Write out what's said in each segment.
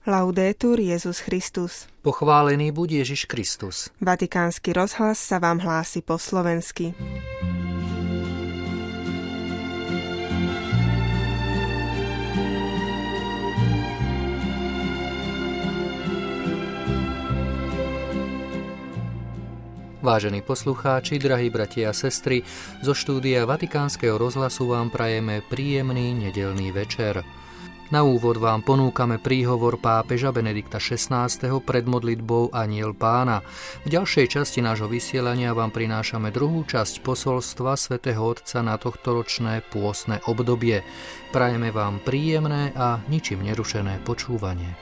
Laudetur Jesus Christus. Pochválený buď Ježiš Kristus. Vatikánsky rozhlas sa vám hlási po slovensky. Vážení poslucháči, drahí bratia a sestry, zo štúdia Vatikánskeho rozhlasu vám prajeme príjemný nedeľný večer. Na úvod vám ponúkame príhovor pápeža Benedikta XVI. Pred modlitbou Anjel Pána. V ďalšej časti nášho vysielania vám prinášame druhú časť posolstva svätého Otca na tohtoročné pôstne obdobie. Prajeme vám príjemné a ničím nerušené počúvanie.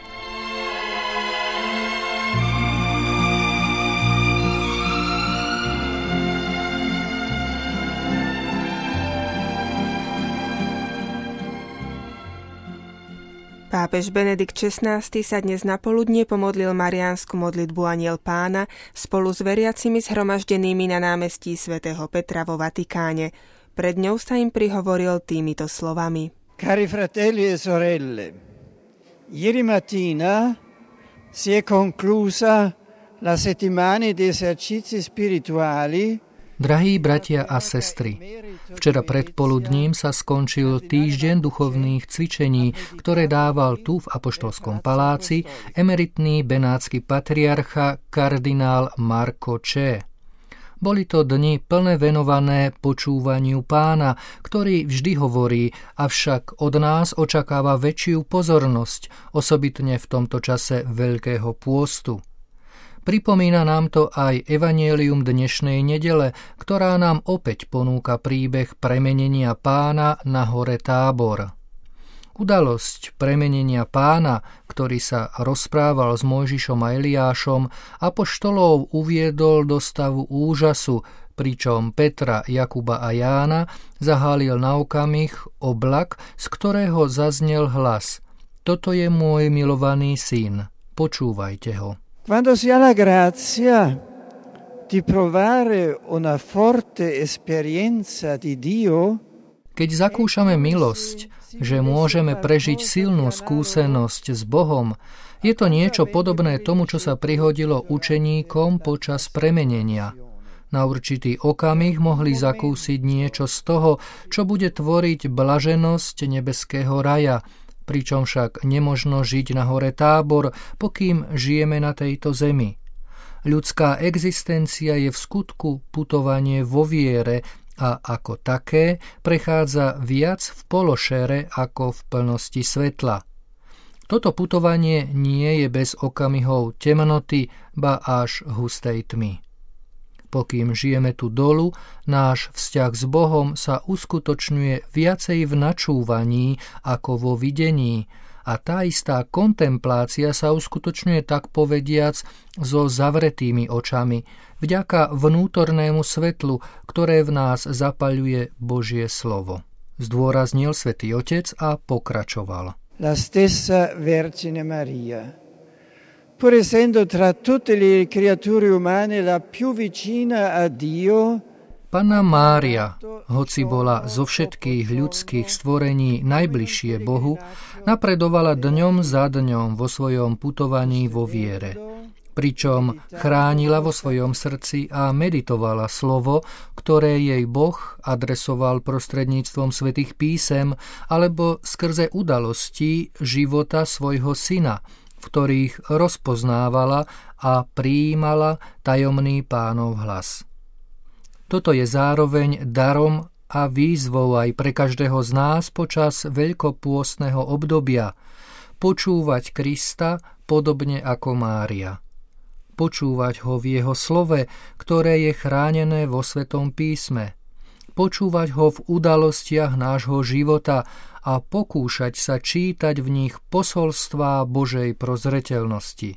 Pápež Benedikt XVI. Sa dnes napoludnie pomodlil mariánsku modlitbu Anjel Pána spolu s veriacimi zhromaždenými na námestí svätého Petra vo Vatikáne. Pred ňou sa im prihovoril týmito slovami. Cari fratelli e sorelle, ieri mattina si è conclusa la settimana di esercizi spirituali. Drahí bratia a sestry, včera predpoludním sa skončil týždeň duchovných cvičení, ktoré dával tu v Apoštolskom paláci emeritný benátsky patriarcha kardinál Marco C. Boli to dni plne venované počúvaniu Pána, ktorý vždy hovorí, avšak od nás očakáva väčšiu pozornosť, osobitne v tomto čase Veľkého pôstu. Pripomína nám to aj evanjelium dnešnej nedele, ktorá nám opäť ponúka príbeh premenenia Pána na hore Tábor. Udalosť premenenia Pána, ktorý sa rozprával s Mojžišom a Eliášom, apoštolov uviedol do stavu úžasu, pričom Petra, Jakuba a Jána zahálil na okamih oblak, z ktorého zaznel hlas: Toto je môj milovaný syn, počúvajte ho. Quando si ha la grazia di provare una forte esperienza di Dio, keď zakúšame milosť, že môžeme prežiť silnú skúsenosť s Bohom, je to niečo podobné tomu, čo sa prihodilo učeníkom počas premenenia. Na určitý okamih mohli zakúsiť niečo z toho, čo bude tvoriť blaženosť nebeského raja, pričom však nemožno žiť na hore Tábor, pokým žijeme na tejto zemi. Ľudská existencia je v skutku putovanie vo viere a ako také prechádza viac v pološere ako v plnosti svetla. Toto putovanie nie je bez okamihov temnoty, ba až hustej tmy. Pokým žijeme tu dolu, náš vzťah s Bohom sa uskutočňuje viacej v načúvaní ako vo videní a tá istá kontemplácia sa uskutočňuje tak povediac so zavretými očami, vďaka vnútornému svetlu, ktoré v nás zapaľuje Božie slovo. Zdôraznil Svätý Otec a pokračoval. La stessa Vergine Maria, pur essendo tra tutte le creature umane la più vicina a Dio, Panna Mária, hoci bola zo všetkých ľudských stvorení najbližšie Bohu, napredovala dňom za dňom vo svojom putovaní vo viere. Pričom chránila vo svojom srdci a meditovala slovo, ktoré jej Boh adresoval prostredníctvom svätých písem alebo skrze udalostí života svojho syna, v ktorých rozpoznávala a prijímala tajomný Pánov hlas. Toto je zároveň darom a výzvou aj pre každého z nás počas veľkopôstneho obdobia počúvať Krista podobne ako Mária. Počúvať ho v jeho slove, ktoré je chránené vo Svätom písme. Počúvať ho v udalostiach nášho života a pokúšať sa čítať v nich posolstvá Božej prozreteľnosti.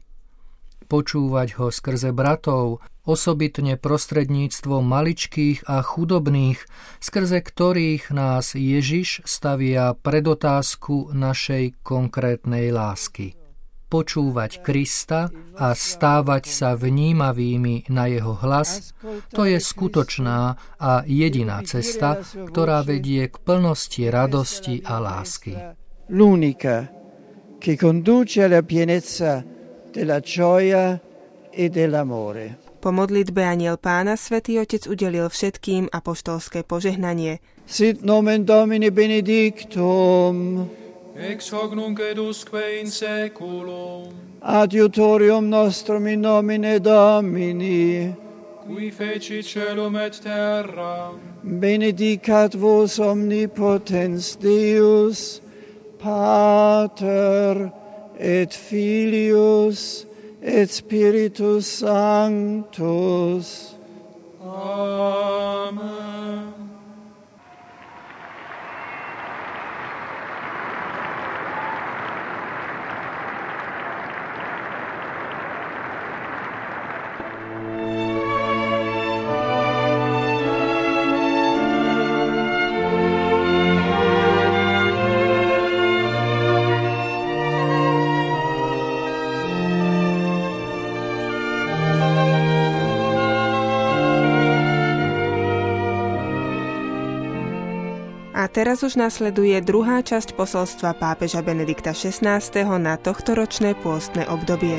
Počúvať ho skrze bratov, osobitne prostredníctvom maličkých a chudobných, skrze ktorých nás Ježiš stavia pred otázku našej konkrétnej lásky. Počúvať Krista a stávať sa vnímavými na jeho hlas, to je skutočná a jediná cesta, ktorá vedie k plnosti radosti a lásky. L'unica che conduce alla pienezza della gioia e dell'amore. Po modlitbe Anjel Pána Svätý Otec udelil všetkým apoštolské požehnanie. Sit nomen Domini benedictum, ex hoc nunc et usque in saeculum, adiutorium nostrum in nomine Domini, qui feci celum et terra, benedicat vos omnipotens Deus, Pater et Filius et Spiritus Sanctus. Amen. A teraz už nasleduje druhá časť posolstva pápeža Benedikta XVI. Na tohtoročné pôstne obdobie.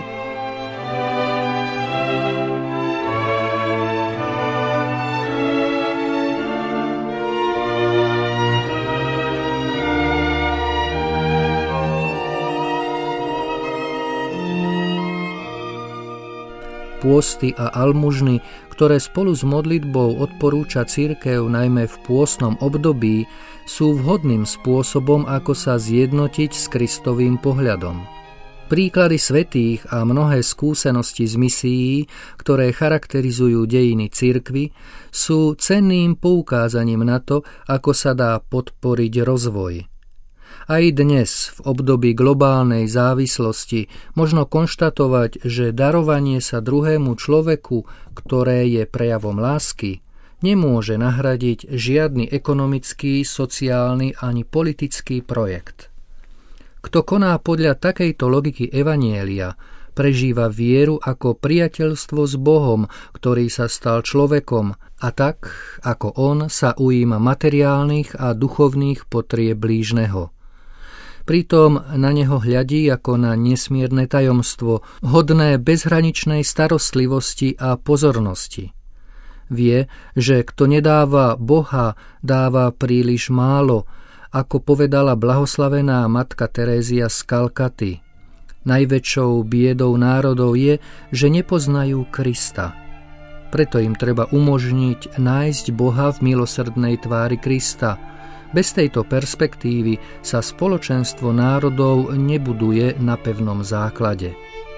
Pôsty a almužny, ktoré spolu s modlitbou odporúča cirkev najmä v pôstnom období, sú vhodným spôsobom, ako sa zjednotiť s Kristovým pohľadom. Príklady svätých a mnohé skúsenosti z misií, ktoré charakterizujú dejiny cirkvi, sú cenným poukázaním na to, ako sa dá podporiť rozvoj. Aj dnes, v období globálnej závislosti, možno konštatovať, že darovanie sa druhému človeku, ktoré je prejavom lásky, nemôže nahradiť žiadny ekonomický, sociálny ani politický projekt. Kto koná podľa takejto logiky evanjelia, prežíva vieru ako priateľstvo s Bohom, ktorý sa stal človekom, a tak, ako on, sa ujíma materiálnych a duchovných potrieb blížneho. Pritom na neho hľadí ako na nesmierne tajomstvo, hodné bezhraničnej starostlivosti a pozornosti. Vie, že kto nedáva Boha, dáva príliš málo, ako povedala blahoslavená matka Terézia z Kalkaty. Najväčšou biedou národov je, že nepoznajú Krista. Preto im treba umožniť nájsť Boha v milosrdnej tvári Krista. Bez tejto perspektívy sa spoločenstvo národov nebuduje na pevnom základe.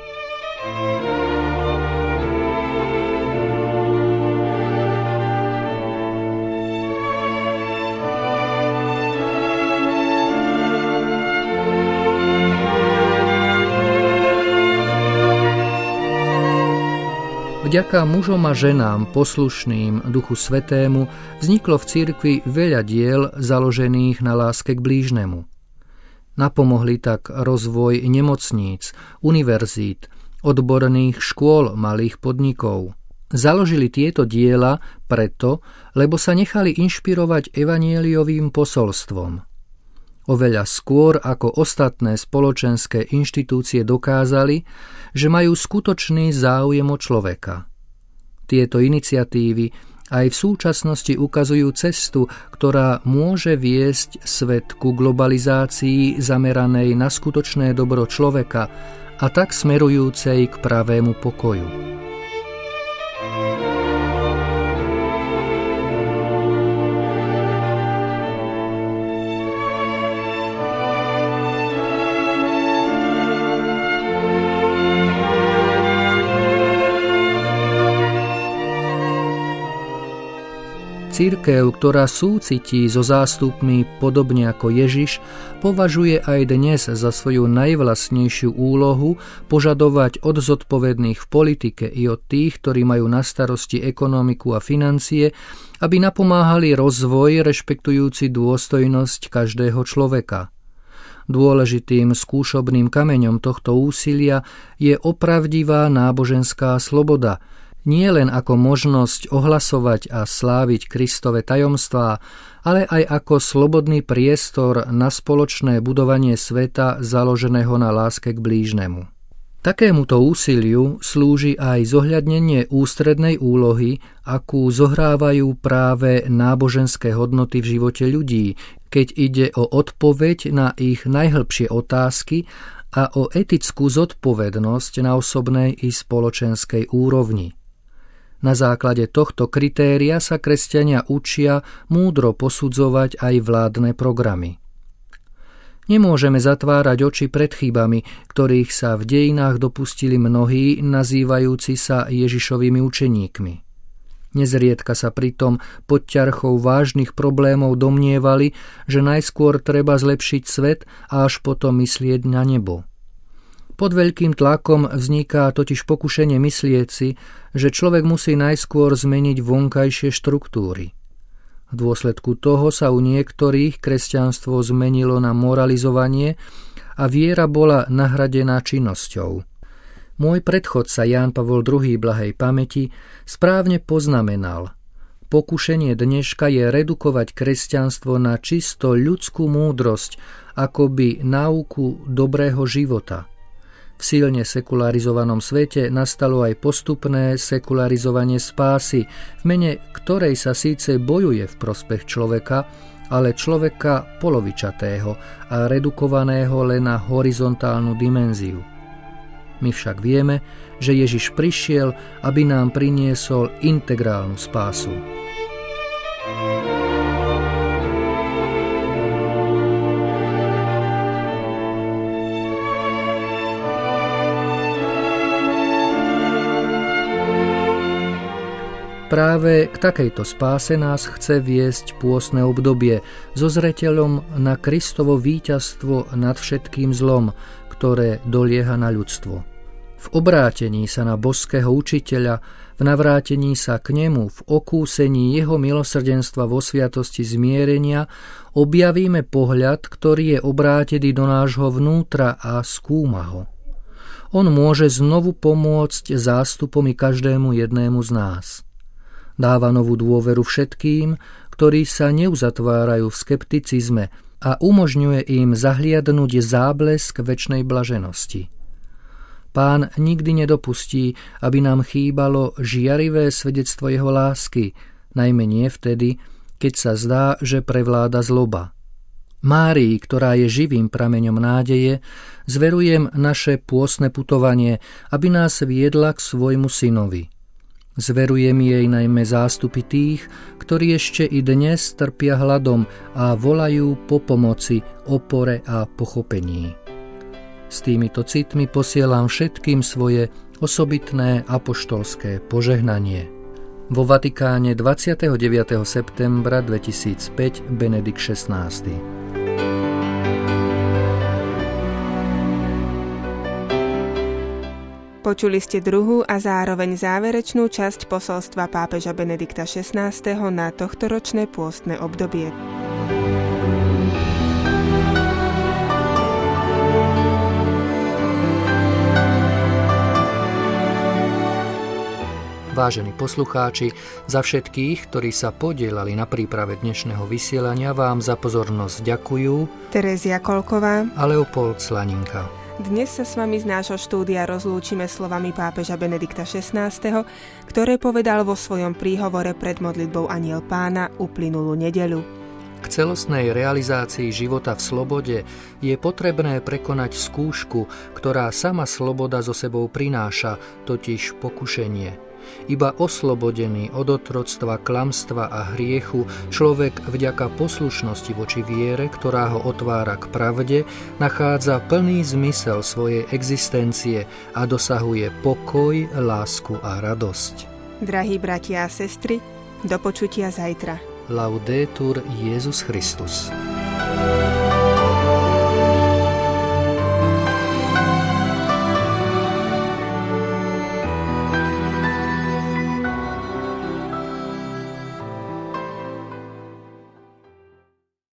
Vďaka mužom a ženám poslušným Duchu Svätému vzniklo v cirkvi veľa diel založených na láske k blížnemu. Napomohli tak rozvoj nemocníc, univerzít, odborných škôl, malých podnikov. Založili tieto diela preto, lebo sa nechali inšpirovať evanjeliovým posolstvom. Oveľa skôr ako ostatné spoločenské inštitúcie dokázali, že majú skutočný záujem o človeka. Tieto iniciatívy aj v súčasnosti ukazujú cestu, ktorá môže viesť svet ku globalizácii zameranej na skutočné dobro človeka a tak smerujúcej k pravému pokoju. Cirkev, ktorá súcití so zástupmi podobne ako Ježiš, považuje aj dnes za svoju najvlastnejšiu úlohu požadovať od zodpovedných v politike i od tých, ktorí majú na starosti ekonomiku a financie, aby napomáhali rozvoj rešpektujúci dôstojnosť každého človeka. Dôležitým skúšobným kameňom tohto úsilia je opravdivá náboženská sloboda, Nie len ako možnosť ohlasovať a sláviť Kristove tajomstvá, ale aj ako slobodný priestor na spoločné budovanie sveta založeného na láske k blížnemu. Takémuto úsiliu slúži aj zohľadnenie ústrednej úlohy, akú zohrávajú práve náboženské hodnoty v živote ľudí, keď ide o odpoveď na ich najhlbšie otázky a o etickú zodpovednosť na osobnej i spoločenskej úrovni. Na základe tohto kritéria sa kresťania učia múdro posudzovať aj vládne programy. Nemôžeme zatvárať oči pred chybami, ktorých sa v dejinách dopustili mnohí, nazývajúci sa Ježišovými učeníkmi. Nezriedka sa pritom pod ťarchou vážnych problémov domnievali, že najskôr treba zlepšiť svet a až potom myslieť na nebo. Pod veľkým tlakom vzniká totiž pokušenie myslieť si, že človek musí najskôr zmeniť vonkajšie štruktúry. V dôsledku toho sa u niektorých kresťanstvo zmenilo na moralizovanie a viera bola nahradená činnosťou. Môj predchodca Ján Pavol II blahej pamäti správne poznamenal: pokušenie dneška je redukovať kresťanstvo na čisto ľudskú múdrosť, akoby náuku dobrého života. V silne sekularizovanom svete nastalo aj postupné sekularizovanie spásy, v mene ktorej sa síce bojuje v prospech človeka, ale človeka polovičatého a redukovaného len na horizontálnu dimenziu. My však vieme, že Ježiš prišiel, aby nám priniesol integrálnu spásu. Práve k takejto spáse nás chce viesť pôstne obdobie so zreteľom na Kristovo víťazstvo nad všetkým zlom, ktoré dolieha na ľudstvo. V obrátení sa na božského učiteľa, v navrátení sa k nemu, v okúsení jeho milosrdenstva vo sviatosti zmierenia objavíme pohľad, ktorý je obrátený do nášho vnútra a skúma ho. On môže znovu pomôcť zástupom i každému jednému z nás. Dáva novú dôveru všetkým, ktorí sa neuzatvárajú v skepticizme a umožňuje im zahliadnúť záblesk večnej blaženosti. Pán nikdy nedopustí, aby nám chýbalo žiarivé svedectvo jeho lásky, najmä nie vtedy, keď sa zdá, že prevláda zloba. Márii, ktorá je živým prameňom nádeje, zverujem naše pôstne putovanie, aby nás viedla k svojmu synovi. Zverujem jej najmä zástupy tých, ktorí ešte i dnes trpia hladom a volajú po pomoci, opore a pochopení. S týmito citmi posielam všetkým svoje osobitné apoštolské požehnanie. Vo Vatikáne 29. septembra 2005 Benedikt XVI. Počuli ste druhú a zároveň záverečnú časť posolstva pápeža Benedikta XVI. Na tohtoročné pôstne obdobie. Vážení poslucháči, za všetkých, ktorí sa podieľali na príprave dnešného vysielania, vám za pozornosť ďakujú Terezia Kolková a Leopold Slaninka. Dnes sa s vami z nášho štúdia rozlúčime slovami pápeža Benedikta XVI., ktoré povedal vo svojom príhovore pred modlitbou Anjel Pána uplynulú nedeľu. K celostnej realizácii života v slobode je potrebné prekonať skúšku, ktorá sama sloboda so sebou prináša, totiž pokušenie. Iba oslobodený od otroctva, klamstva a hriechu človek vďaka poslušnosti voči viere, ktorá ho otvára k pravde, nachádza plný zmysel svojej existencie a dosahuje pokoj, lásku a radosť. Drahí bratia a sestry, do počutia zajtra. Laudetur Jesus Christus.